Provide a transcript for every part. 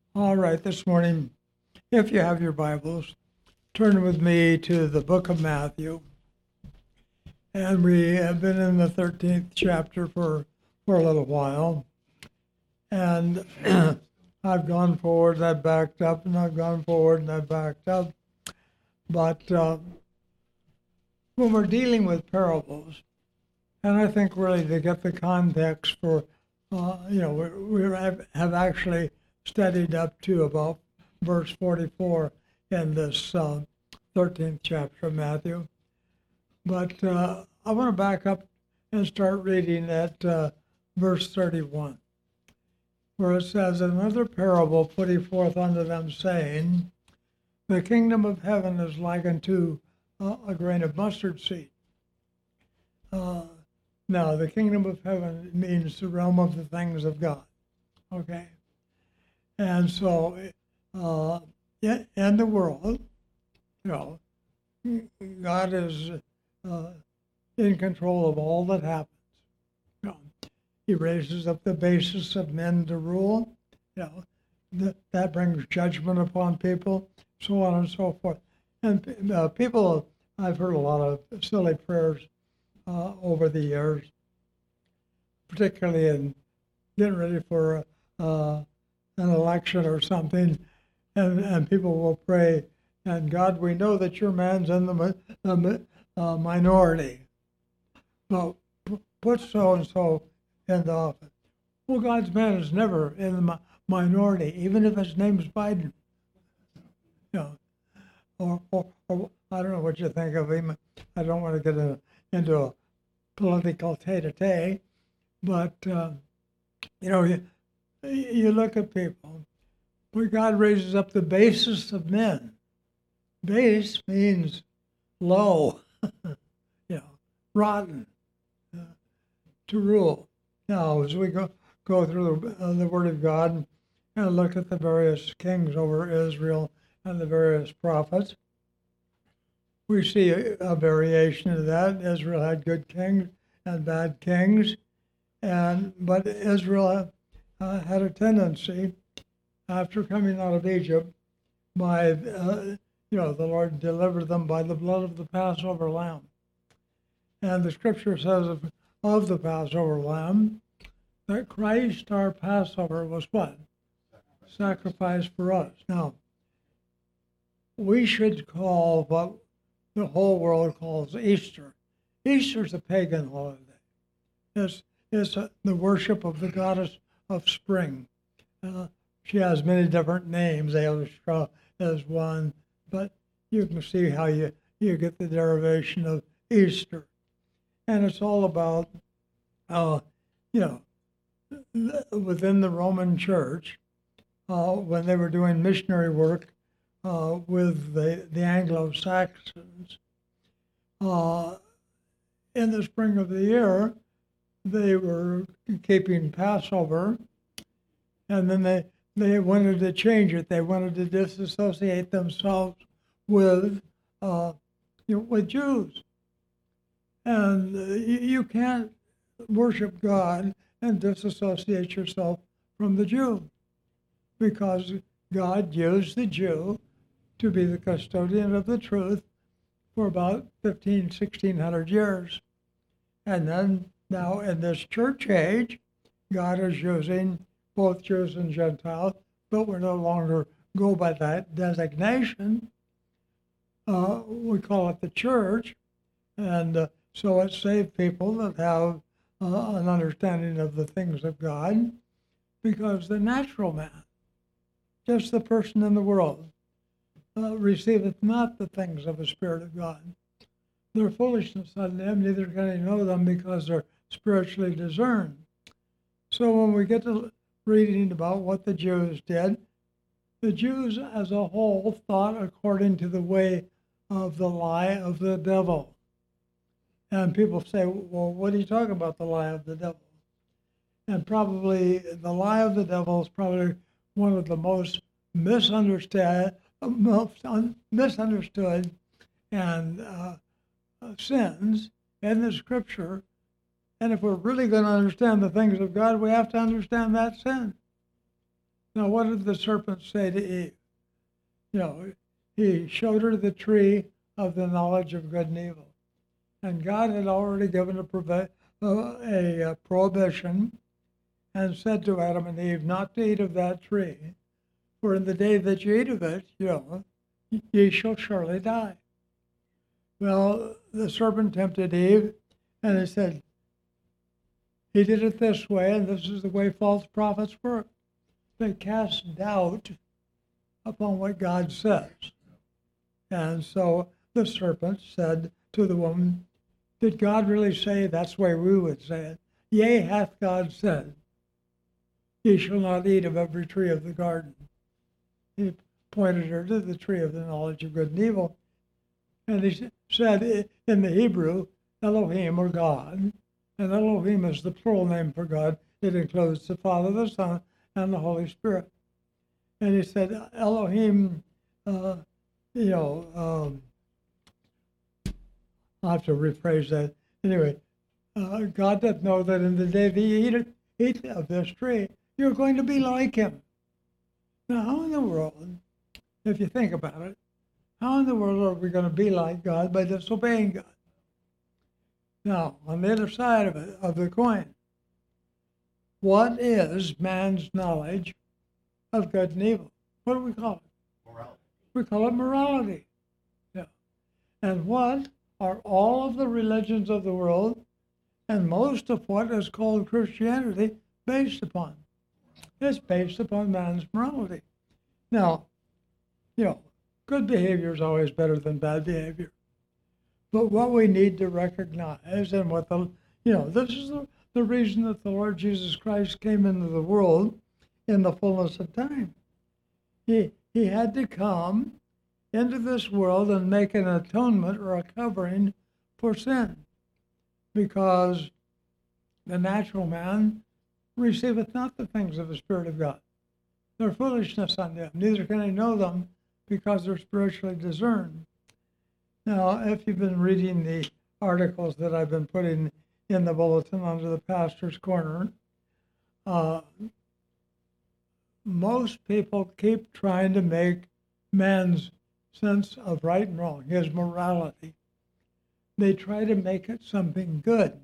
All right, this morning, if you have your Bibles, turn with me to the book of Matthew. And we have been in the 13th chapter for a little while. And I've gone forward and I've backed up, and I've gone forward and I've backed up. But when we're dealing with parables, and I think really to get the context for, we have actually studied up to about verse 44 in this 13th chapter of Matthew. But I want to back up and start reading at verse 31, where it says, "Another parable put he forth unto them, saying, The kingdom of heaven is like unto a grain of mustard seed." Now, the kingdom of heaven means the realm of the things of God. Okay? And so, in the world, God is in control of all that happens. He raises up the basis of men to rule. That brings judgment upon people, so on and so forth. And people, I've heard a lot of silly prayers over the years, particularly in getting ready for an election or something, and people will pray, "And God, we know that your man's in the minority, but put so-and-so in the office." Well, God's man is never in the minority, even if his name's Biden. Or I don't know what you think of him. I don't want to get into a political tete-a-tete, but you look at people where God raises up the basis of men. Base means low, rotten, to rule. Now, as we go through the Word of God and look at the various kings over Israel and the various prophets, we see a variation of that. Israel had good kings and bad kings, but Israel had a tendency, after coming out of Egypt, by the Lord delivered them by the blood of the Passover lamb. And the scripture says of the Passover lamb that Christ, our Passover, was what? Sacrificed for us. Now, we should call what the whole world calls Easter. Easter's a pagan holiday. It's the worship of the goddess of spring. She has many different names. Eostra is one, but you can see how you get the derivation of Easter. And it's all about, within the Roman Church, when they were doing missionary work with the Anglo-Saxons, in the spring of the year, they were keeping Passover, and then they wanted to change it. They wanted to disassociate themselves with Jews. And you can't worship God and disassociate yourself from the Jew, because God used the Jew to be the custodian of the truth for about 1600 years. And then now in this church age, God is using both Jews and Gentiles, but we no longer go by that designation. We call it the church, and so it saved people that have an understanding of the things of God, because the natural man, just the person in the world, receiveth not the things of the Spirit of God. They're foolishness unto them, neither can they know them, because they're spiritually discerned. So when we get to reading about what the Jews did, the Jews as a whole thought according to the way of the lie of the devil. And people say, well, what are you talking about, the lie of the devil? And probably the lie of the devil is probably one of the most misunderstood and sins in the scripture. And if we're really going to understand the things of God, we have to understand that sin. Now, what did the serpent say to Eve? You know, he showed her the tree of the knowledge of good and evil. And God had already given a prohibition and said to Adam and Eve not to eat of that tree, for in the day that you eat of it, ye shall surely die. Well, the serpent tempted Eve, and he said, he did it this way, and this is the way false prophets work. They cast doubt upon what God says. And so the serpent said to the woman, did God really say? That's the way we would say it. Yea, hath God said, ye shall not eat of every tree of the garden. He pointed her to the tree of the knowledge of good and evil. And he said in the Hebrew, Elohim, or God, and Elohim is the plural name for God. It includes the Father, the Son, and the Holy Spirit. And he said, Elohim, I'll have to rephrase that. Anyway, God doth know that in the day that you eat of this tree, you're going to be like him. Now, how in the world, if you think about it, how in the world are we going to be like God by disobeying God? Now, on the other side of the coin, what is man's knowledge of good and evil? What do we call it? Morality. We call it morality. Yeah. And what are all of the religions of the world and most of what is called Christianity based upon? It's based upon man's morality. Now, good behavior is always better than bad behavior. But what we need to recognize, and what this is the reason that the Lord Jesus Christ came into the world in the fullness of time. He had to come into this world and make an atonement or a covering for sin, because the natural man receiveth not the things of the Spirit of God. They're foolishness unto him, neither can he know them, because they're spiritually discerned. Now, if you've been reading the articles that I've been putting in the bulletin under the pastor's corner, most people keep trying to make man's sense of right and wrong, his morality. They try to make it something good.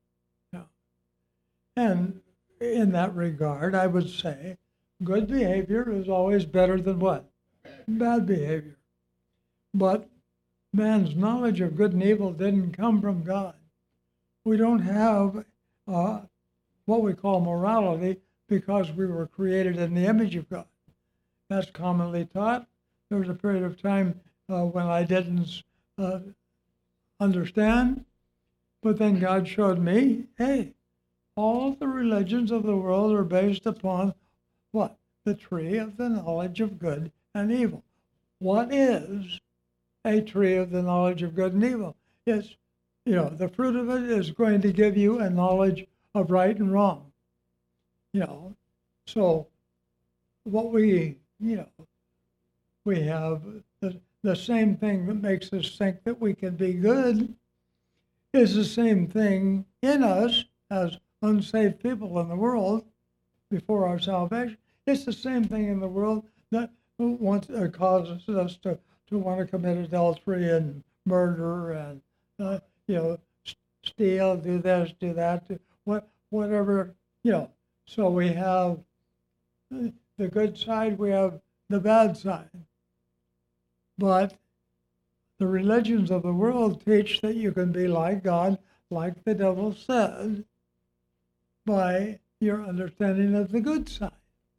And in that regard, I would say good behavior is always better than what? Bad behavior. But man's knowledge of good and evil didn't come from God. We don't have what we call morality because we were created in the image of God. That's commonly taught. There was a period of time when I didn't understand, but then God showed me, hey, all the religions of the world are based upon what? The tree of the knowledge of good and evil. What is a tree of the knowledge of good and evil? It's, the fruit of it is going to give you a knowledge of right and wrong. So what we have the same thing that makes us think that we can be good is the same thing in us as unsaved people in the world before our salvation. It's the same thing in the world that causes us to want to commit adultery and murder and steal, do this, do that, whatever. So we have the good side, we have the bad side. But the religions of the world teach that you can be like God, like the devil said, by your understanding of the good side.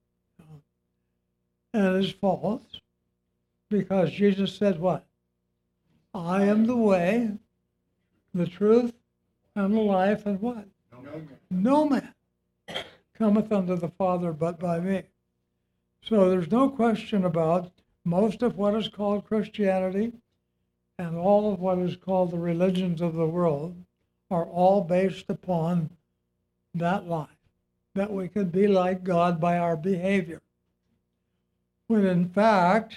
And it's false, because Jesus said what? I am the way, the truth, and the life, and what? No man cometh unto the Father but by me. So there's no question about most of what is called Christianity and all of what is called the religions of the world are all based upon that life, that we can be like God by our behavior. When in fact,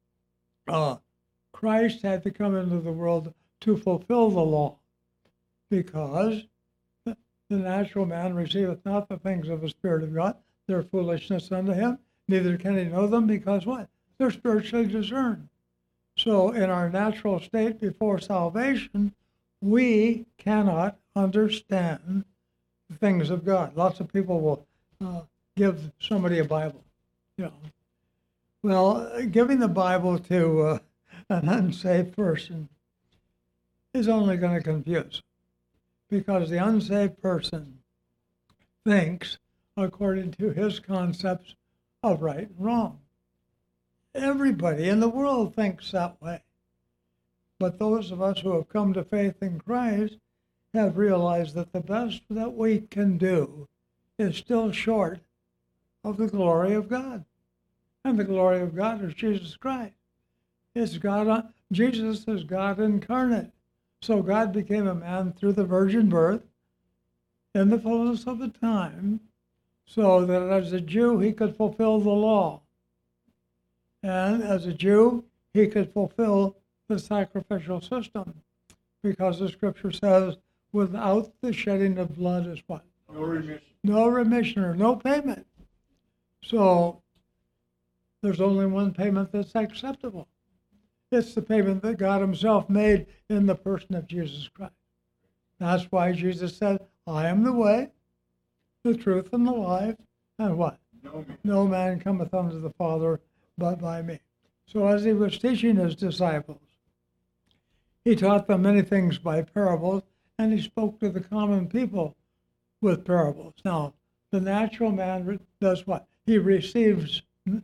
Christ had to come into the world to fulfill the law, because the natural man receiveth not the things of the Spirit of God, they're foolishness unto him, Neither can he know them because what? They're spiritually discerned. So in our natural state before salvation, we cannot understand the things of God. Lots of people will give somebody a Bible, you know. Well, giving the Bible to an unsaved person is only going to confuse, because the unsaved person thinks according to his concepts of right and wrong. Everybody in the world thinks that way. But those of us who have come to faith in Christ have realized that the best that we can do is still short of the glory of God. And the glory of God is Jesus Christ. It's God. Jesus is God incarnate. So God became a man through the virgin birth in the fullness of the time, so that as a Jew he could fulfill the law. And as a Jew, he could fulfill the sacrificial system, because the scripture says, without the shedding of blood is what? No remission. No remission or no payment. So there's only one payment that's acceptable. It's the payment that God himself made in the person of Jesus Christ. That's why Jesus said, I am the way, the truth, and the life, and what? No man cometh unto the Father but by me. So as he was teaching his disciples, he taught them many things by parables, and he spoke to the common people with parables. Now, the natural man does what? He receiveth,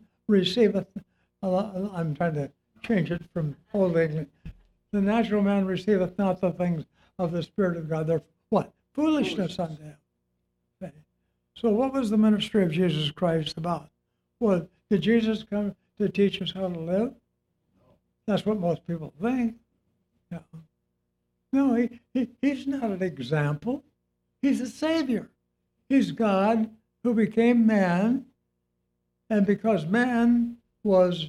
I'm trying to change it from Old English. The natural man receiveth not the things of the Spirit of God. They're what? Foolishness unto him. Okay. So what was the ministry of Jesus Christ about? Well, did Jesus come to teach us how to live? That's what most people think. No, he's not an example. He's a Savior. He's God who became man, and because man was,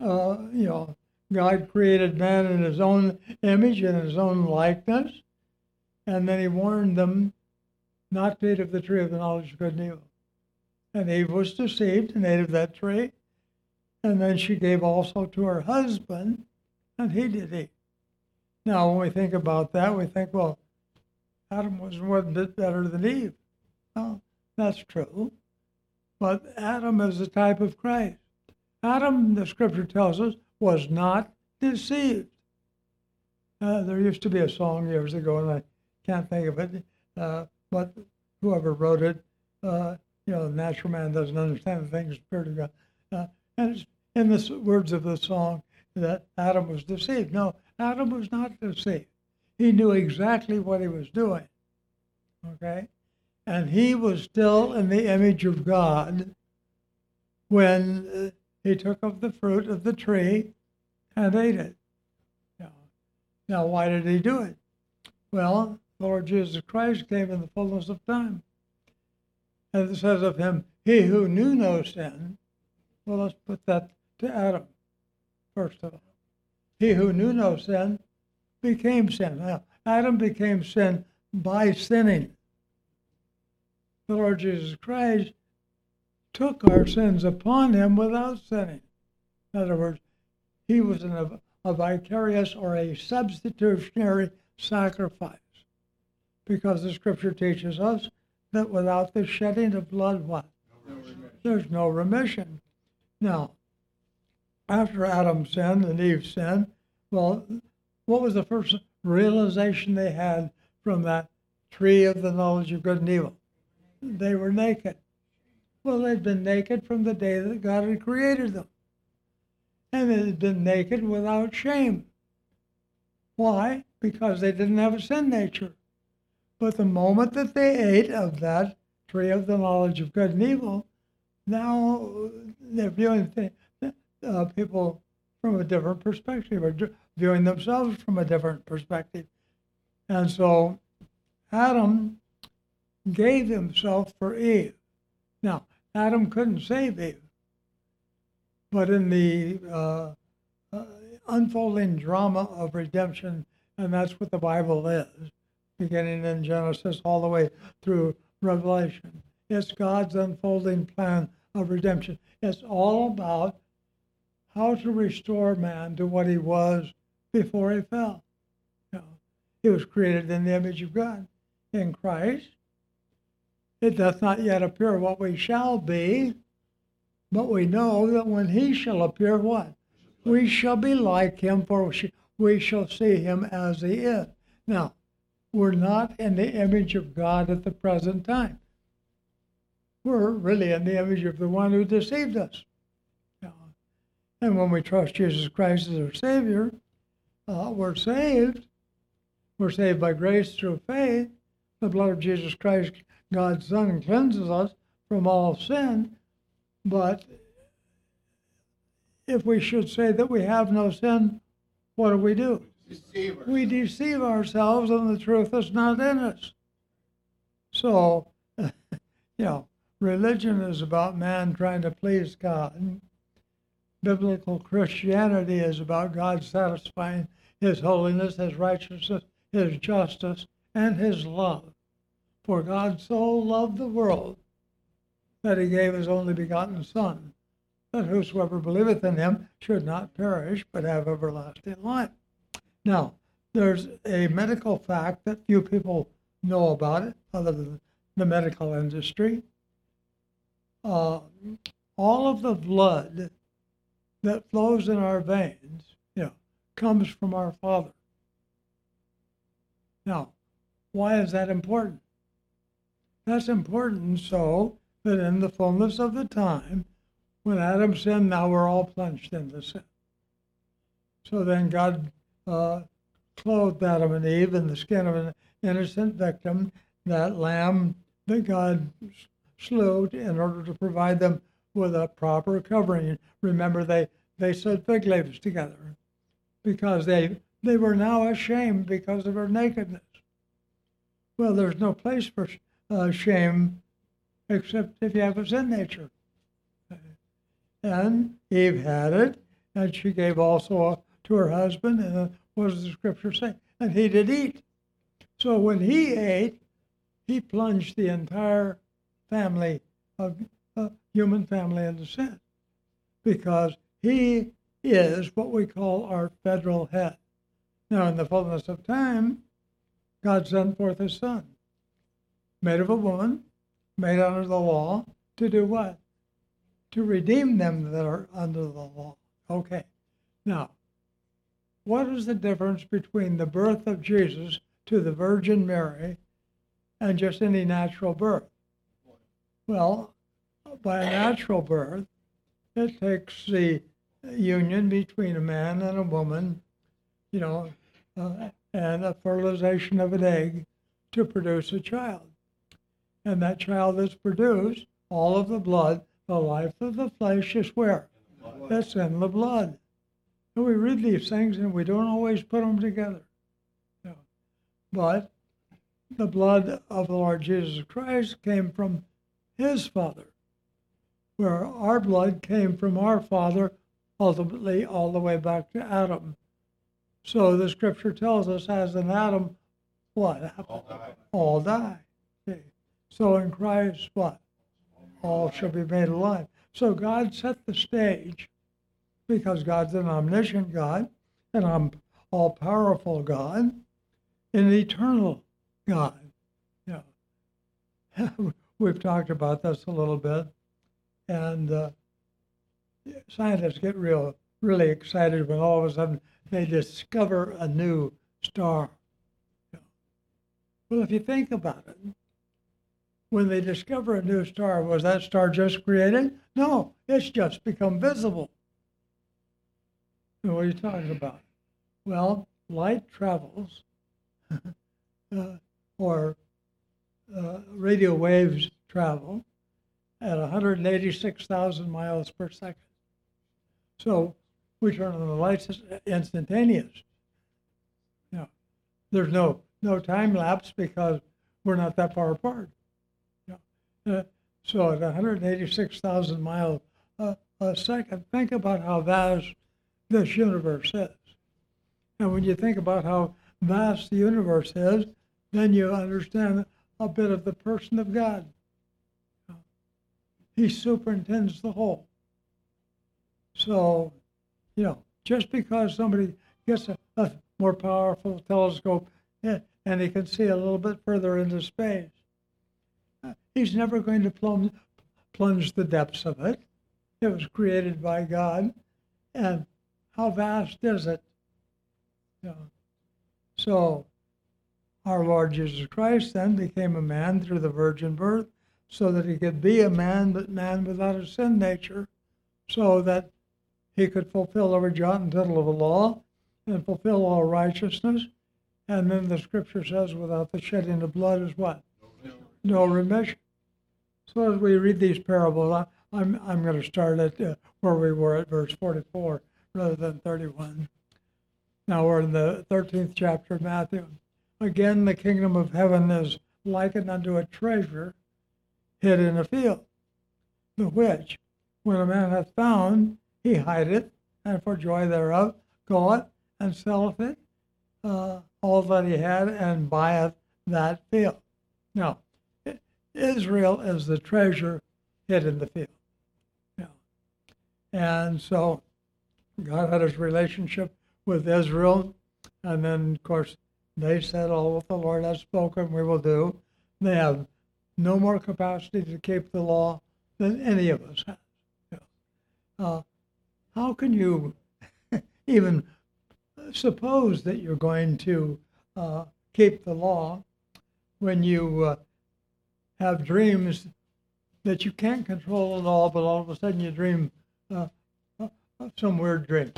God created man in his own image and his own likeness, and then he warned them not to eat of the tree of the knowledge of good and evil. And Eve was deceived and ate of that tree, and then she gave also to her husband, and he did eat. Now, when we think about that, we think, well, Adam was one bit better than Eve. Well, that's true. But Adam is a type of Christ. Adam, the scripture tells us, was not deceived. There used to be a song years ago, and I can't think of it, but whoever wrote it, the natural man doesn't understand the things of the Spirit of God. And it's in the words of the song that Adam was deceived. No, Adam was not deceived. He knew exactly what he was doing, okay? And he was still in the image of God when he took of the fruit of the tree and ate it. Now, why did he do it? Well, Lord Jesus Christ came in the fullness of time. And it says of him, he who knew no sin. Well, let's put that to Adam, first of all. He who knew no sin became sin. Now, Adam became sin by sinning. The Lord Jesus Christ took our sins upon him without sinning. In other words, he was a vicarious or a substitutionary sacrifice, because the scripture teaches us that without the shedding of blood, what? There's no remission. Now, after Adam sinned and Eve sinned, well, what was the first realization they had from that tree of the knowledge of good and evil? They were naked. Well, they'd been naked from the day that God had created them. And they had been naked without shame. Why? Because they didn't have a sin nature. But the moment that they ate of that tree of the knowledge of good and evil, now they're viewing people from a different perspective, or viewing themselves from a different perspective. And so Adam gave himself for Eve. Now, Adam couldn't save Eve, but in the unfolding drama of redemption, and that's what the Bible is, beginning in Genesis all the way through Revelation. It's God's unfolding plan of redemption. It's all about how to restore man to what he was before he fell. You know, he was created in the image of God. In Christ, it doth not yet appear what we shall be, but we know that when he shall appear, what? We shall be like him, for we shall see him as he is. Now, we're not in the image of God at the present time. We're really in the image of the one who deceived us. And when we trust Jesus Christ as our Savior, we're saved. We're saved by grace through faith. The blood of Jesus Christ, God's Son, cleanses us from all sin. But if we should say that we have no sin, what do? We deceive ourselves, and the truth is not in us. So, religion is about man trying to please God. Biblical Christianity is about God satisfying his holiness, his righteousness, his justice, and his love. For God so loved the world that he gave his only begotten Son, that whosoever believeth in him should not perish, but have everlasting life. Now, there's a medical fact that few people know about it, other than the medical industry. All of the blood that flows in our veins, comes from our Father. Now, why is that important? That's important so that in the fullness of the time, when Adam sinned, now we're all plunged into sin. So then God clothed Adam and Eve in the skin of an innocent victim, that lamb that God slew in order to provide them with a proper covering. Remember, they sewed fig leaves together because they were now ashamed because of her nakedness. Well, there's no place for shame except if you have a sin nature. And Eve had it, and she gave also to her husband, and what does the scripture say? And he did eat. So when he ate, he plunged the entire family of human family into sin, because he is what we call our federal head. Now, in the fullness of time, God sent forth his Son, made of a woman, made under the law, to do what? To redeem them that are under the law. Okay. Now, what is the difference between the birth of Jesus to the Virgin Mary and just any natural birth? Well, by a natural birth, it takes the union between a man and a woman, and a fertilization of an egg to produce a child. And that child that's produced, all of the blood, the life of the flesh is where? That's in the blood. And we read these things and we don't always put them together. But the blood of the Lord Jesus Christ came from his Father, where our blood came from our Father, ultimately all the way back to Adam. So the scripture tells us, as in Adam, what happened? All die. See? So in Christ, what? All shall be made alive. So God set the stage, because God's an omniscient God, an all-powerful God, an eternal God. We've talked about this a little bit, and scientists get really excited when all of a sudden they discover a new star. Well, if you think about it, when they discover a new star, was that star just created? No, it's just become visible. And what are you talking about? Well, light travels, or radio waves travel at 186,000 miles per second. So we turn on the lights, it's instantaneous. There's no time lapse because we're not that far apart. So at 186,000 miles a second, think about how vast this universe is. And when you think about how vast the universe is, then you understand a bit of the person of God. He superintends the whole. So, just because somebody gets a more powerful telescope and he can see a little bit further into space, he's never going to plunge the depths of it. It was created by God, and how vast is it? So our Lord Jesus Christ then became a man through the virgin birth, so that he could be a man, but man without a sin nature, so that he could fulfill every jot and tittle of the law and fulfill all righteousness. And then the scripture says, without the shedding of blood is what? No remission. So as we read these parables, I'm going to start at where we were at verse 44 rather than 31. Now we're in the 13th chapter of Matthew. Again, the kingdom of heaven is likened unto a treasure hid in a field, the which, when a man hath found, he hideth, and for joy thereof goeth and selleth it, all that he had, and buyeth that field. Now, Israel is the treasure hid in the field. And so God had his relationship with Israel, and then, of course, they said, all what the Lord has spoken we will do. They have no more capacity to keep the law than any of us have. How can you even suppose that you're going to keep the law when you have dreams that you can't control at all, but all of a sudden you dream some weird dream?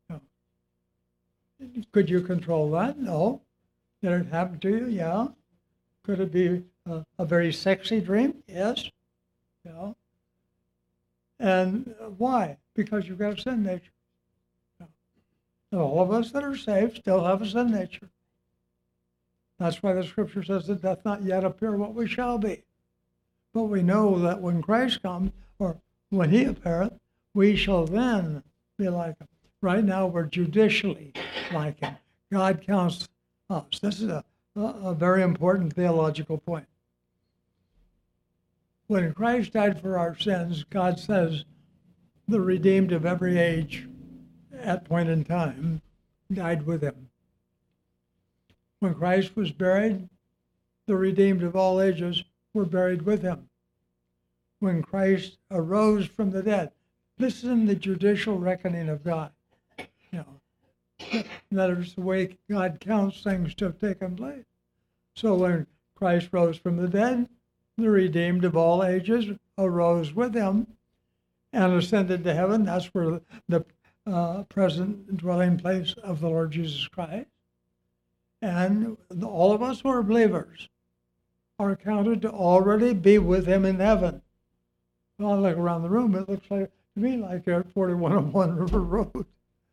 Could you control that? No. Did it happen to you? Yeah. Could it be a very sexy dream? Yes. And why? Because you've got a sin nature. All of us that are saved still have a sin nature. That's why the scripture says that doth not yet appear what we shall be. But we know that when Christ comes, or when he appeareth, we shall then be like him. Right now we're judicially like him. God counts us. This is a very important theological point. When Christ died for our sins, God says the redeemed of every age at point in time died with him. When Christ was buried, the redeemed of all ages were buried with him. When Christ arose from the dead, this is in the judicial reckoning of God. That is the way God counts things to have taken place. So when Christ rose from the dead, the redeemed of all ages arose with him and ascended to heaven. That's where the present dwelling place of the Lord Jesus Christ. And all of us who are believers are counted to already be with him in heaven. Well, I look around the room, it looks like to me like you're at 4101 River Road.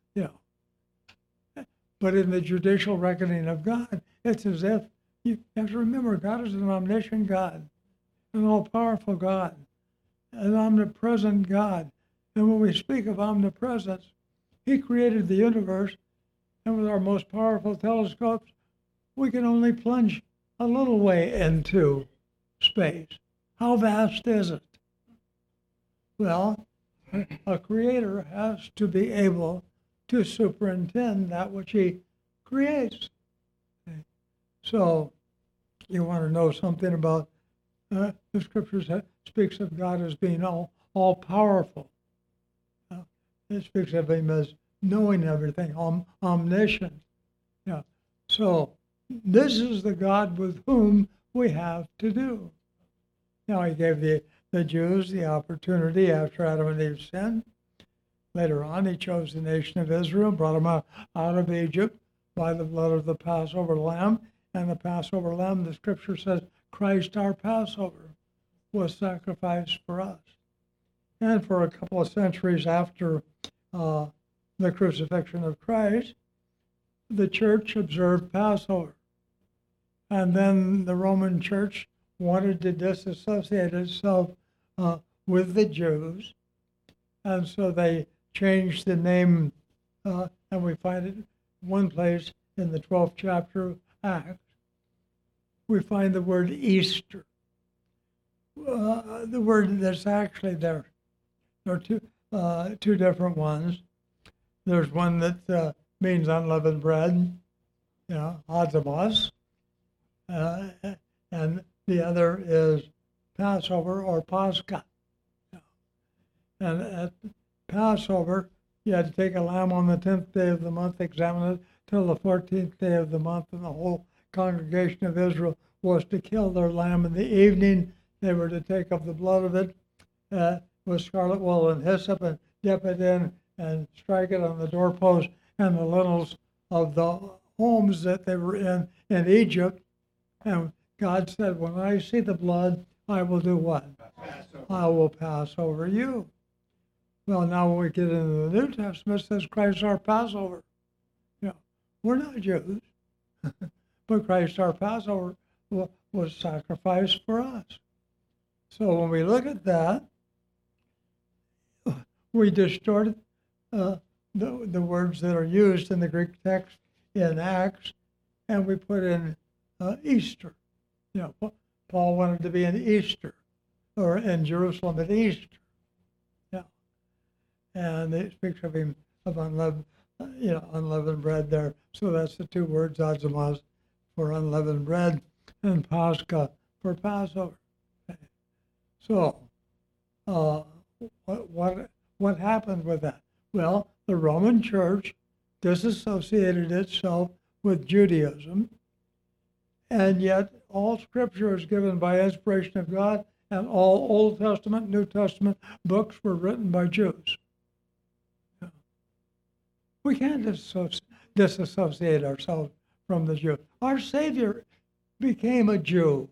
But in the judicial reckoning of God, it's as if you have to remember God is an omniscient God, an all-powerful God, an omnipresent God. And when we speak of omnipresence, he created the universe, and with our most powerful telescopes, we can only plunge a little way into space. How vast is it? Well, a creator has to be able to superintend that which he creates. Okay. So you want to know something about the scriptures that speaks of God as being all powerful. It speaks of him as knowing everything, omniscient. Yeah. So this is the God with whom we have to do. Now he gave the Jews the opportunity after Adam and Eve sinned. Later on, he chose the nation of Israel, brought them out of Egypt by the blood of the Passover lamb. And the Passover lamb, the scripture says, Christ our Passover was sacrificed for us. And for a couple of centuries after the crucifixion of Christ, the church observed Passover. And then the Roman church wanted to disassociate itself with the Jews. And so they changed the name, and we find it one place in the 12th chapter of Acts. We find the word Easter. the word that's actually there. There are two different ones. There's one that means unleavened bread, azamos, and the other is Passover or Pascha. And at Passover, you had to take a lamb on the 10th day of the month, examine it till the 14th day of the month, and the whole congregation of Israel was to kill their lamb in the evening. They were to take of the blood of it with scarlet wool and hyssop and dip it in and strike it on the doorpost and the lintels of the homes that they were in Egypt. And God said, when I see the blood, I will do what? I will pass over you. Well, now when we get into the New Testament, it says Christ our Passover. We're not Jews, but Christ our Passover was sacrificed for us. So when we look at that, we distort the words that are used in the Greek text in Acts, and we put in Easter. Paul wanted to be in Easter, or in Jerusalem at Easter. And it speaks of him of unleavened bread there. So that's the two words, azamos, for unleavened bread, and Pascha for Passover. Okay. So, what happened with that? Well, the Roman Church disassociated itself with Judaism, and yet all Scripture is given by inspiration of God, and all Old Testament, New Testament books were written by Jews. We can't disassociate ourselves from the Jews. Our Savior became a Jew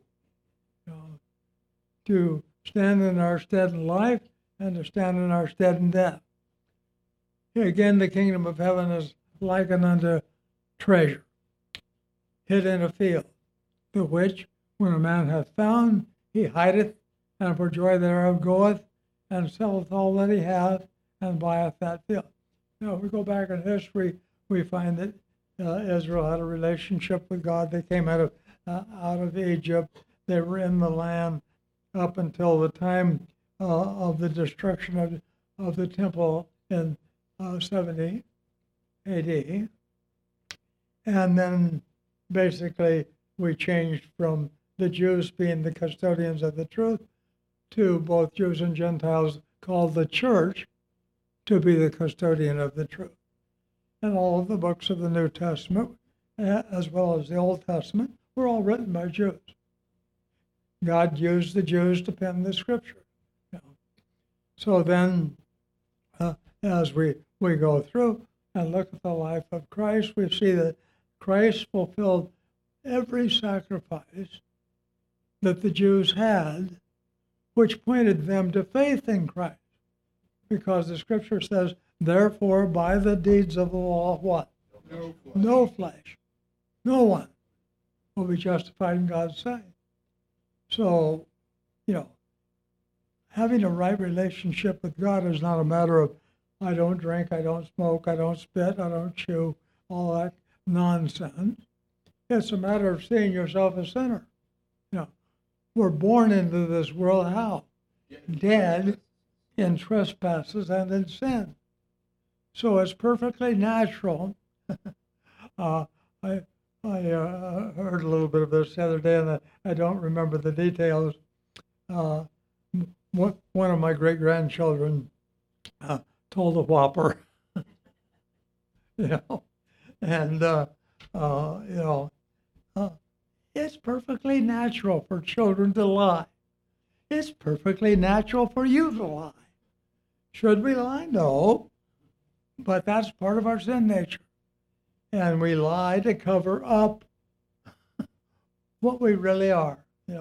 to stand in our stead in life and to stand in our stead in death. Again, the kingdom of heaven is likened unto treasure hid in a field, the which, when a man hath found, he hideth, and for joy thereof goeth, and selleth all that he hath, and buyeth that field. Now, if we go back in history, we find that Israel had a relationship with God. They came out of Egypt. They were in the land up until the time of the destruction of the temple in 70 AD. And then basically we changed from the Jews being the custodians of the truth to both Jews and Gentiles called the church to be the custodian of the truth. And all of the books of the New Testament, as well as the Old Testament, were all written by Jews. God used the Jews to pen the Scripture. So then, as we go through and look at the life of Christ, we see that Christ fulfilled every sacrifice that the Jews had, which pointed them to faith in Christ. Because the Scripture says, therefore, by the deeds of the law, what? No flesh. No flesh. No one will be justified in God's sight. So, having a right relationship with God is not a matter of, I don't drink, I don't smoke, I don't spit, I don't chew, all that nonsense. It's a matter of seeing yourself a sinner. We're born into this world how? Dead in trespasses and in sin. So it's perfectly natural. I heard a little bit of this the other day, and I don't remember the details. One of my great-grandchildren told a whopper, and it's perfectly natural for children to lie. It's perfectly natural for you to lie. Should we lie? No. But that's part of our sin nature. And we lie to cover up what we really are.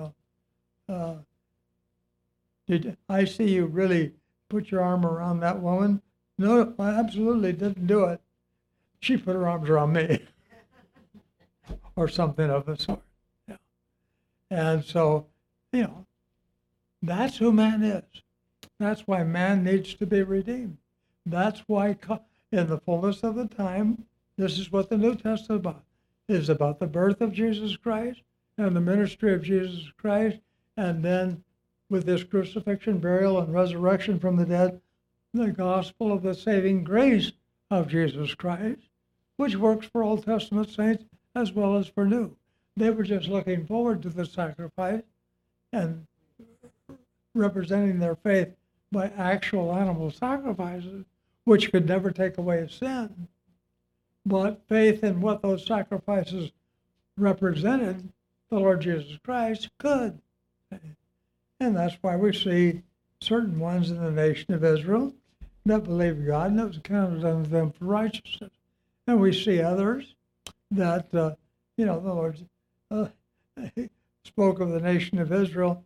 Did I see you really put your arm around that woman? No, I absolutely didn't do it. She put her arms around me. Or something of the sort. And so, that's who man is. That's why man needs to be redeemed. That's why in the fullness of the time, this is what the New Testament is about the birth of Jesus Christ and the ministry of Jesus Christ, and then with this crucifixion, burial, and resurrection from the dead, the gospel of the saving grace of Jesus Christ, which works for Old Testament saints as well as for new. They were just looking forward to the sacrifice and representing their faith by actual animal sacrifices, which could never take away sin. But faith in what those sacrifices represented, the Lord Jesus Christ, could. And that's why we see certain ones in the nation of Israel that believed God, and it was counted unto them for righteousness. And we see others that, the Lord spoke of the nation of Israel,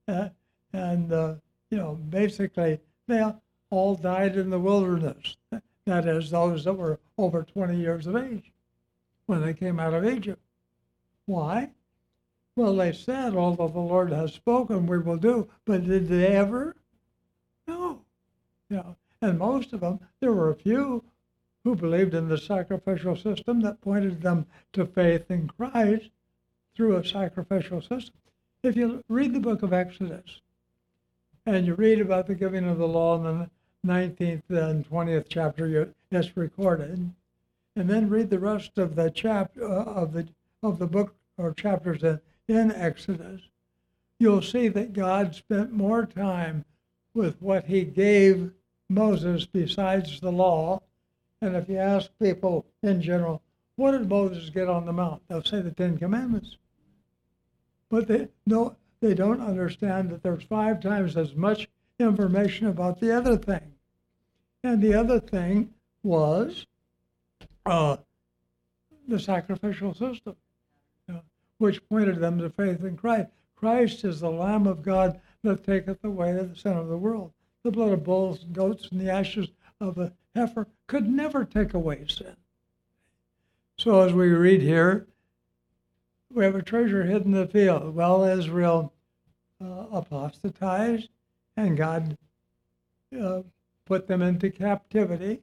basically they all died in the wilderness. That is, those that were over 20 years of age when they came out of Egypt. Why? Well, they said, although the Lord has spoken, we will do, but did they ever? No. And most of them, there were a few who believed in the sacrificial system that pointed them to faith in Christ through a sacrificial system. If you read the book of Exodus, and you read about the giving of the law in the 19th and 20th chapter, it's recorded, and then read the rest of the chapter of the book or chapters in Exodus, you'll see that God spent more time with what he gave Moses besides the law. And if you ask people in general, what did Moses get on the mount? They'll say the Ten Commandments. But they don't understand that there's 5 times as much information about the other thing. And the other thing was the sacrificial system, which pointed them to faith in Christ. Christ is the Lamb of God that taketh away the sin of the world. The blood of bulls and goats and the ashes of a heifer could never take away sin. So as we read here, we have a treasure hidden in the field. Well, Israel apostatized, and God put them into captivity,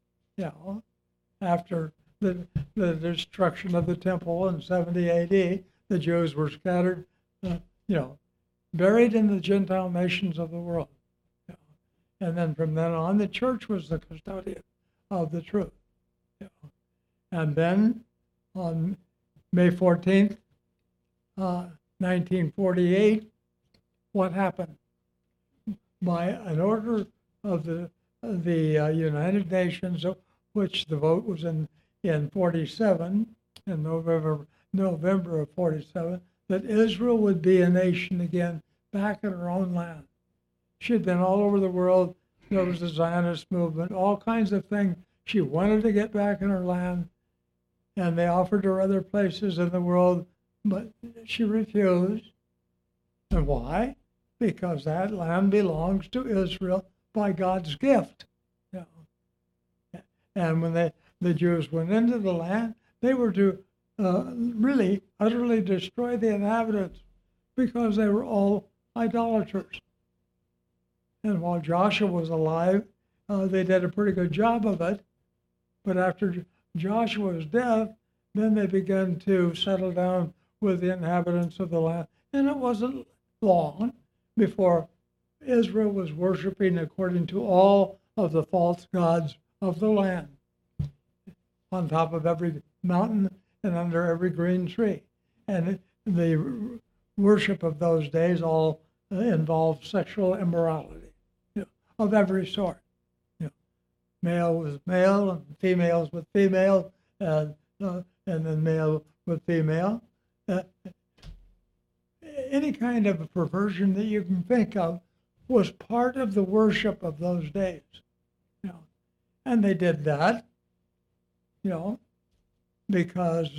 after the destruction of the temple in 70 AD. The Jews were scattered, buried in the Gentile nations of the world. And then from then on, the church was the custodian of the truth. And then on May 14th, 1948, what happened? By an order of the United Nations, which the vote was in 47, in November of 47, that Israel would be a nation again, back in her own land. She had been all over the world. There was the Zionist movement, all kinds of things. She wanted to get back in her land, and they offered her other places in the world, but she refused. And why? Because that land belongs to Israel by God's gift. And when the Jews went into the land, they were to really utterly destroy the inhabitants because they were all idolaters. And while Joshua was alive, they did a pretty good job of it. But after Joshua's death, then they began to settle down with the inhabitants of the land. And it wasn't long before Israel was worshiping according to all of the false gods of the land, on top of every mountain and under every green tree. And the worship of those days all involved sexual immorality, of every sort. Male with male and females with female, and then male with female. Any kind of a perversion that you can think of was part of the worship of those days. And they did that, because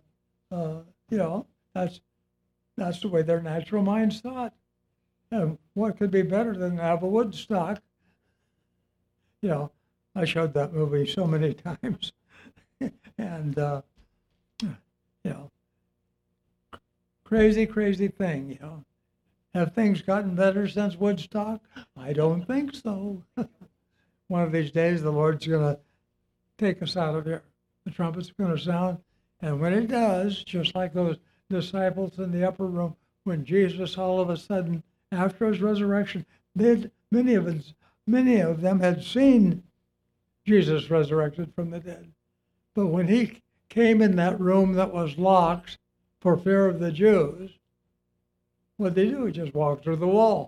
that's the way their natural minds thought. And what could be better than have a Woodstock? I showed that movie so many times, and crazy thing. Have things gotten better since Woodstock? I don't think so. One of these days, the Lord's going to take us out of here. The trumpet's going to sound, and when it does, just like those disciples in the upper room, when Jesus all of a sudden after his resurrection. Many of them had seen Jesus resurrected from the dead. But when he came in that room that was locked for fear of the Jews, what did they do? He just walked through the wall.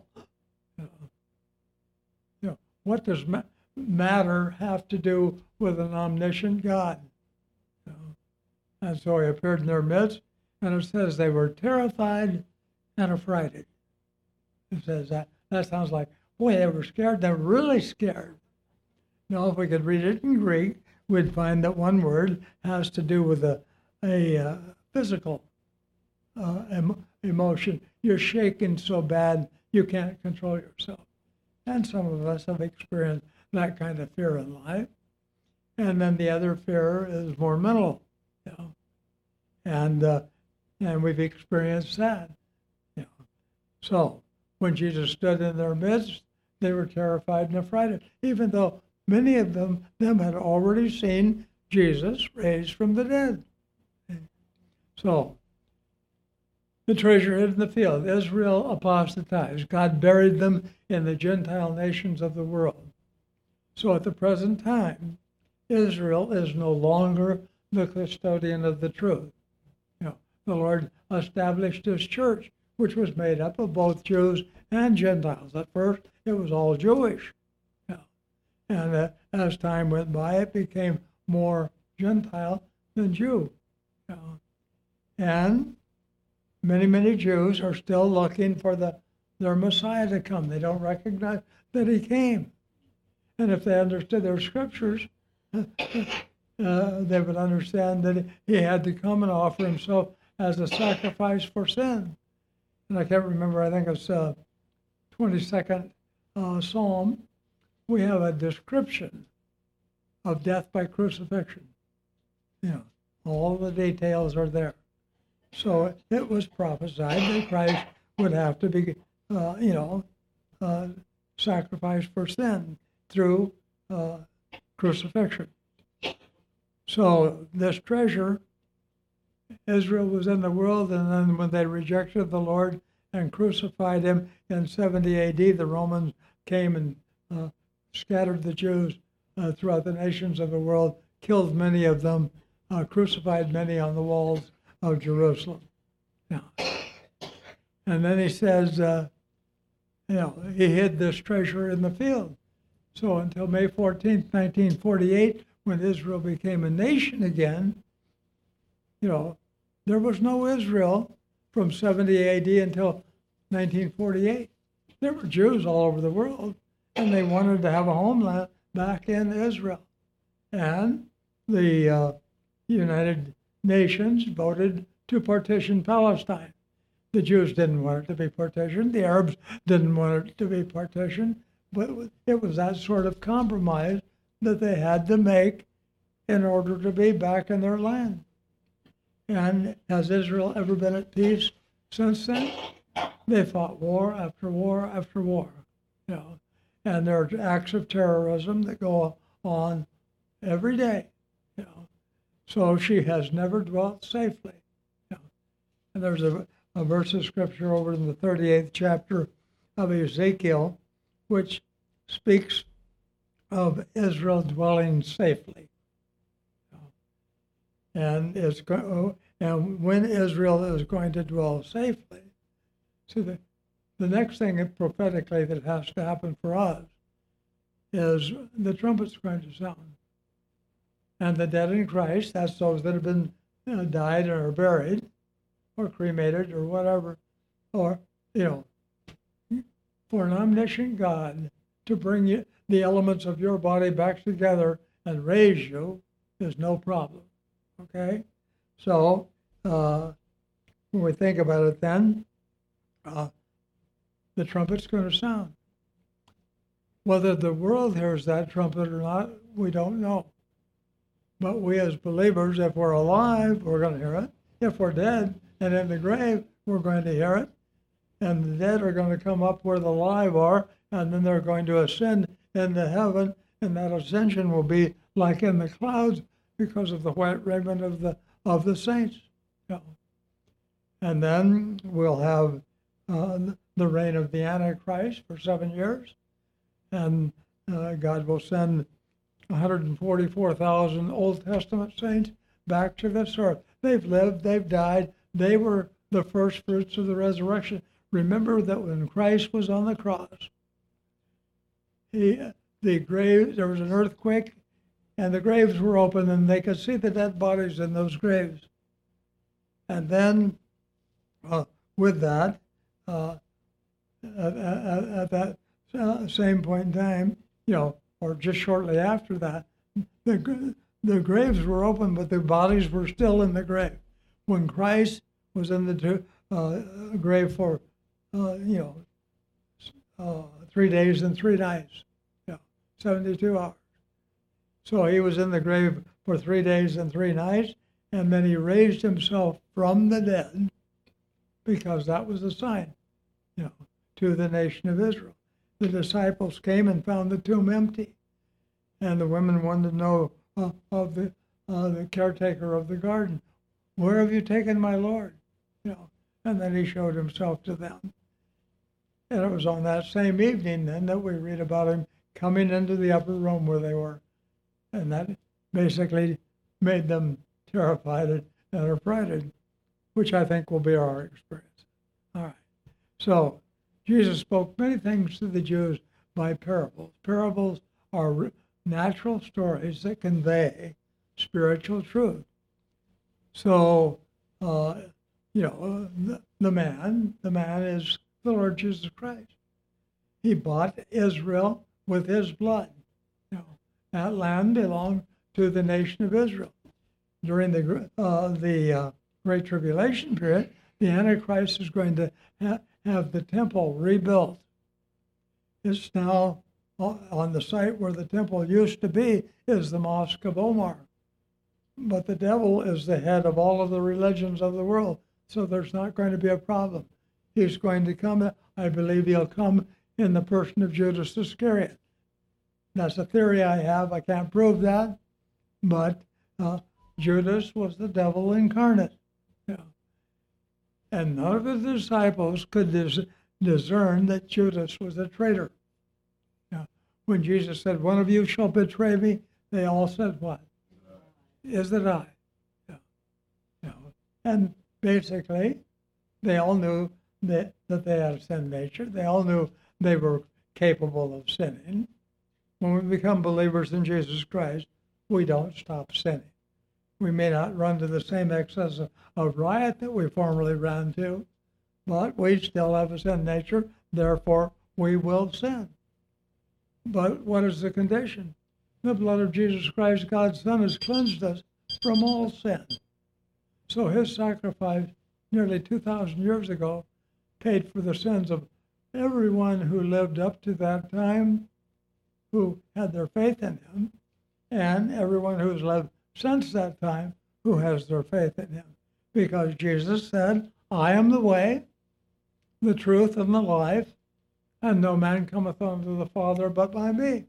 What does matter have to do with an omniscient God? And so he appeared in their midst, and it says they were terrified and affrighted. It says that. That sounds like, boy, they were scared. They were really scared. Now, if we could read it in Greek, we'd find that one word has to do with a physical emotion. You're shaken so bad you can't control yourself. And some of us have experienced that kind of fear in life. And then the other fear is more mental, and we've experienced that. So when Jesus stood in their midst, they were terrified and affrighted, even though many of them had already seen Jesus raised from the dead. So the treasure hid in the field. Israel apostatized. God buried them in the Gentile nations of the world. So at the present time, Israel is no longer the custodian of the truth. The Lord established his church, which was made up of both Jews and Gentiles. At first, it was all Jewish. And as time went by, it became more Gentile than Jew. And many Jews are still looking for their Messiah to come. They don't recognize that he came. And if they understood their scriptures, they would understand that he had to come and offer himself as a sacrifice for sin. And I can't remember, I think it's 22nd Psalm. We have a description of death by crucifixion. All the details are there. So it was prophesied that Christ would have to be, sacrificed for sin through crucifixion. So this treasure, Israel was in the world, and then when they rejected the Lord and crucified him in 70 AD, the Romans came and scattered the Jews throughout the nations of the world, killed many of them, crucified many on the walls of Jerusalem. And then he says, he hid this treasure in the field. So until May 14th, 1948, when Israel became a nation again, there was no Israel from 70 AD until 1948. There were Jews all over the world, and they wanted to have a homeland back in Israel. And the United Nations voted to partition Palestine. The Jews didn't want it to be partitioned. The Arabs didn't want it to be partitioned. But it was that sort of compromise that they had to make in order to be back in their land. And has Israel ever been at peace since then? They fought war after war after war. And there are acts of terrorism that go on every day. So she has never dwelt safely. And there's a verse of scripture over in the 38th chapter of Ezekiel, which speaks of Israel dwelling safely. And when Israel is going to dwell safely, see the next thing prophetically that has to happen for us is the trumpet's going to sound. And the dead in Christ, that's those that have been died or buried or cremated or whatever, or, for an omniscient God to bring you the elements of your body back together and raise you is no problem. Okay? So, when we think about it then, the trumpet's going to sound. Whether the world hears that trumpet or not, we don't know. But we as believers, if we're alive, we're going to hear it. If we're dead and in the grave, we're going to hear it. And the dead are going to come up where the alive are, and then they're going to ascend into heaven, and that ascension will be like in the clouds because of the white raiment of the saints. And then we'll have the reign of the Antichrist for 7 years, and God will send 144,000 Old Testament saints back to this earth. They've lived, they've died, they were the first fruits of the resurrection. Remember that when Christ was on the cross, the grave, there was an earthquake, and the graves were open, and they could see the dead bodies in those graves. And then, with that, at that same point in time, or just shortly after that, the graves were open, but the bodies were still in the grave. When Christ was in the grave for 3 days and 3 nights, 72 hours. So he was in the grave for 3 days and 3 nights, and then he raised himself from the dead, because that was a sign, to the nation of Israel. The disciples came and found the tomb empty, and the women wanted to know of the caretaker of the garden, "Where have you taken my Lord?" And then he showed himself to them. And it was on that same evening then that we read about him coming into the upper room where they were. And that basically made them terrified and affrighted, which I think will be our experience. All right. So Jesus spoke many things to the Jews by parables. Parables are natural stories that convey spiritual truth. So, the man is the Lord Jesus Christ. He bought Israel with his blood. That land belonged to the nation of Israel. During the Great Tribulation period, the Antichrist is going to have the temple rebuilt. It's now on the site where the temple used to be is the Mosque of Omar. But the devil is the head of all of the religions of the world, so there's not going to be a problem. He's going to come, I believe he'll come in the person of Judas Iscariot. That's a theory I have. I can't prove that, but Judas was the devil incarnate. And none of the disciples could discern that Judas was a traitor. When Jesus said, "One of you shall betray me," they all said, "What? Is it I?" And basically, they all knew that they had a sin nature. They all knew they were capable of sinning. When we become believers in Jesus Christ, we don't stop sinning. We may not run to the same excess of riot that we formerly ran to, but we still have a sin nature, therefore we will sin. But what is the condition? The blood of Jesus Christ, God's Son, has cleansed us from all sin. So his sacrifice nearly 2,000 years ago paid for the sins of everyone who lived up to that time, who had their faith in him, and everyone who's lived since that time who has their faith in him. Because Jesus said, "I am the way, the truth, and the life, and no man cometh unto the Father but by me."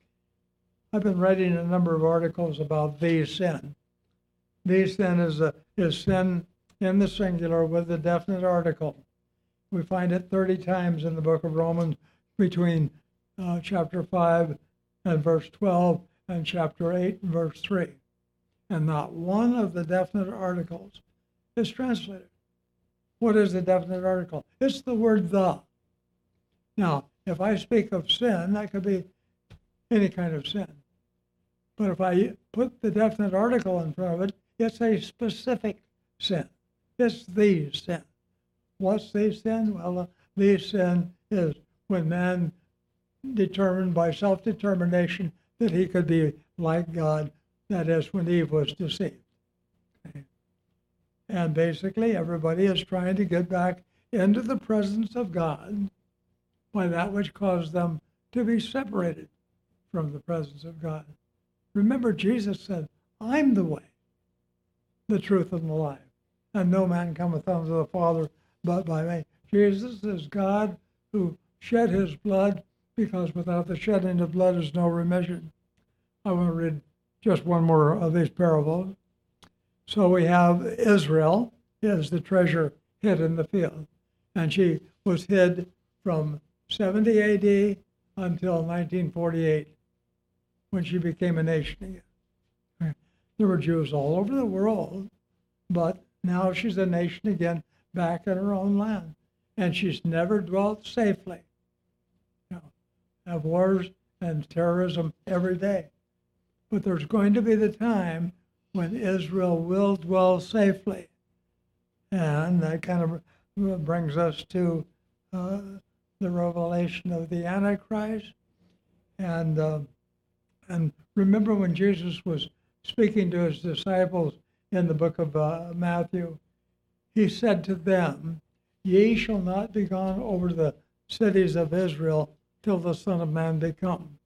I've been writing a number of articles about the sin. The sin is sin in the singular with a definite article. We find it 30 times in the book of Romans between chapter 5 and verse 12 and chapter 8 and verse 3. And not one of the definite articles is translated. What is the definite article? It's the word "the." Now, if I speak of sin, that could be any kind of sin. But if I put the definite article in front of it, it's a specific sin. It's the sin. What's the sin? Well, the sin is when man determined by self-determination that he could be like God. That is, when Eve was deceived. Okay. And basically, everybody is trying to get back into the presence of God by that which caused them to be separated from the presence of God. Remember, Jesus said, "I'm the way, the truth, and the life, and no man cometh unto the Father but by me." Jesus is God who shed his blood, because without the shedding of blood is no remission. I want to read just one more of these parables. So we have Israel is the treasure hid in the field, and she was hid from 70 AD until 1948, when she became a nation again. There were Jews all over the world, but now she's a nation again, back in her own land. And she's never dwelt safely. Have wars and terrorism every day. But there's going to be the time when Israel will dwell safely. And that kind of brings us to the revelation of the Antichrist. And remember when Jesus was speaking to his disciples in the book of Matthew, he said to them, "Ye shall not be gone over the cities of Israel till the Son of Man be come."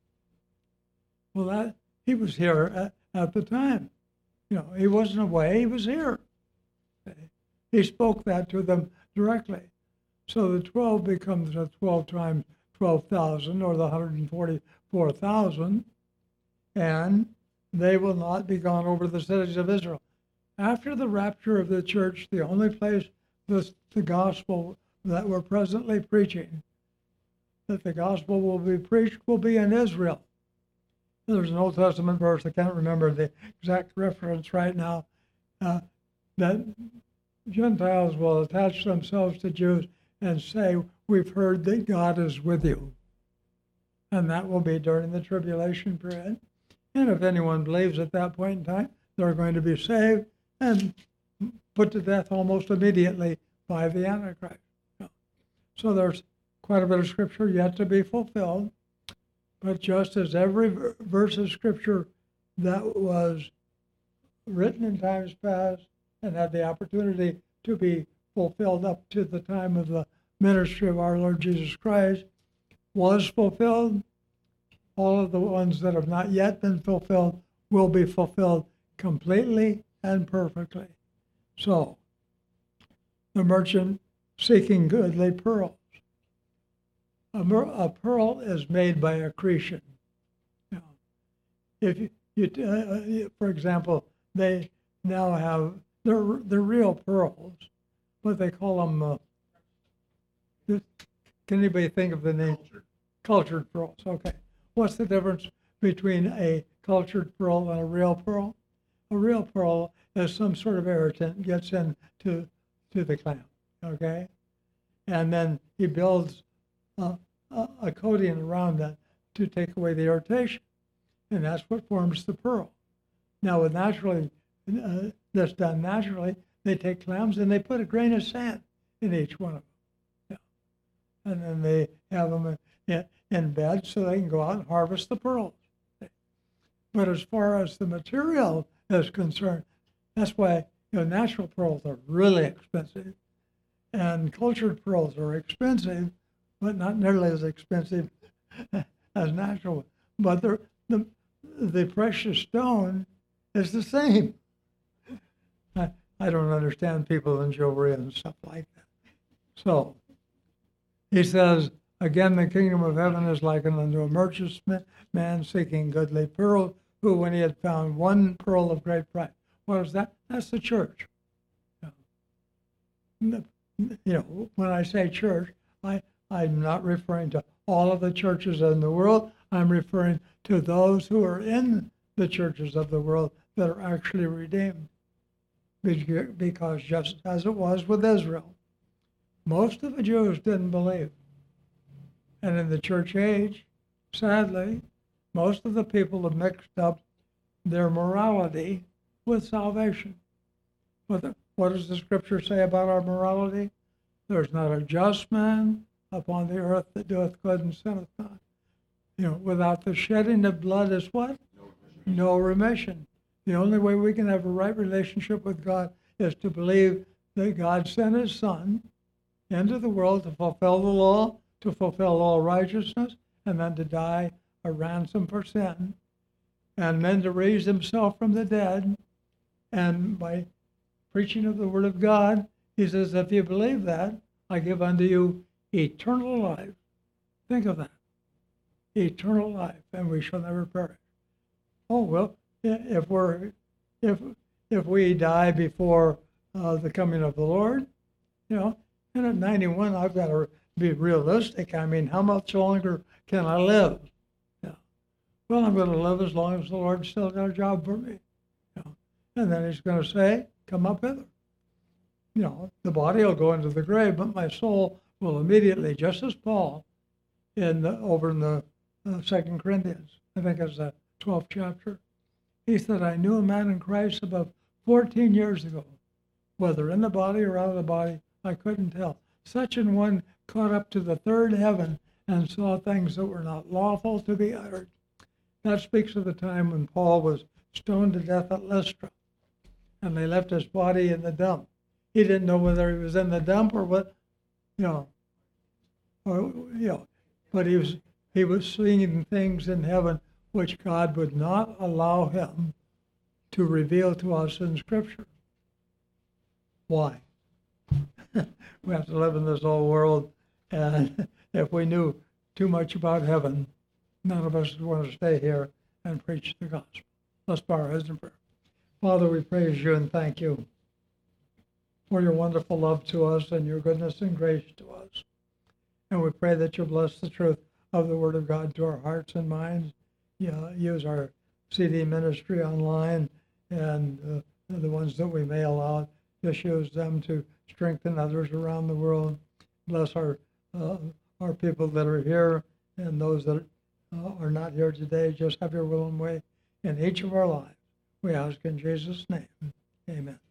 Well, he was here at the time. He wasn't away, he was here. He spoke that to them directly. So the 12 becomes the 12 times 12,000, or the 144,000, and they will not be gone over the cities of Israel. After the rapture of the church, the only place the gospel that we're presently preaching, that the gospel will be preached, will be in Israel. There's an Old Testament verse, I can't remember the exact reference right now, that Gentiles will attach themselves to Jews and say, "We've heard that God is with you." And that will be during the tribulation period. And if anyone believes at that point in time, they're going to be saved and put to death almost immediately by the Antichrist. So there's quite a bit of scripture yet to be fulfilled. But just as every verse of scripture that was written in times past and had the opportunity to be fulfilled up to the time of the ministry of our Lord Jesus Christ was fulfilled, all of the ones that have not yet been fulfilled will be fulfilled completely and perfectly. So, the merchant seeking goodly pearls. A pearl is made by accretion. If you for example, they now have, they're real pearls, but they call them, can anybody think of the name? Cultured pearls, okay. What's the difference between a cultured pearl and a real pearl? A real pearl is some sort of irritant gets into the clam, okay? And then he builds a coating around that to take away the irritation. And that's what forms the pearl. Now, with that's done naturally, they take clams and they put a grain of sand in each one of them. Yeah. And then they have them in bed so they can go out and harvest the pearls. But as far as the material is concerned, that's why natural pearls are really expensive. And cultured pearls are expensive, but not nearly as expensive as natural. But the precious stone is the same. I don't understand people in jewelry and stuff like that. So he says, again, the kingdom of heaven is likened unto a merchant man seeking goodly pearls, who, when he had found one pearl of great price. What is that? That's the church. When I say church, I'm not referring to all of the churches in the world. I'm referring to those who are in the churches of the world that are actually redeemed. Because just as it was with Israel, most of the Jews didn't believe. And in the church age, sadly, most of the people have mixed up their morality with salvation. What does the scripture say about our morality? There's not a just man upon the earth that doeth good and sinneth not. Without the shedding of blood is what? No remission. The only way we can have a right relationship with God is to believe that God sent his Son into the world to fulfill the law, to fulfill all righteousness, and then to die a ransom for sin, and then to raise himself from the dead. And by preaching of the word of God, he says, if you believe that, I give unto you eternal life. Think of that. Eternal life, and we shall never perish. Oh, well, if we die before the coming of the Lord, and at 91, I've got a be realistic. I mean, how much longer can I live? Yeah. Well, I'm going to live as long as the Lord still got a job for me. You know? And then he's going to say, come up hither. You know, the body will go into the grave, but my soul will immediately, just as Paul over in the 2 Corinthians, I think it's the 12th chapter. He said, I knew a man in Christ about 14 years ago, whether in the body or out of the body, I couldn't tell. Such an one caught up to the third heaven and saw things that were not lawful to be uttered. That speaks of the time when Paul was stoned to death at Lystra, and they left his body in the dump. He didn't know whether he was in the dump or what, but he was seeing things in heaven which God would not allow him to reveal to us in Scripture. Why? We have to live in this old world, and if we knew too much about heaven, none of us would want to stay here and preach the gospel. Let's bow our heads in prayer. Father, we praise you and thank you for your wonderful love to us and your goodness and grace to us. And we pray that you bless the truth of the Word of God to our hearts and minds. Use our CD ministry online and the ones that we mail out. Just use them to strengthen others around the world. Bless our people that are here and those that are not here today. Just have your will and way in each of our lives. We ask in Jesus' name. Amen.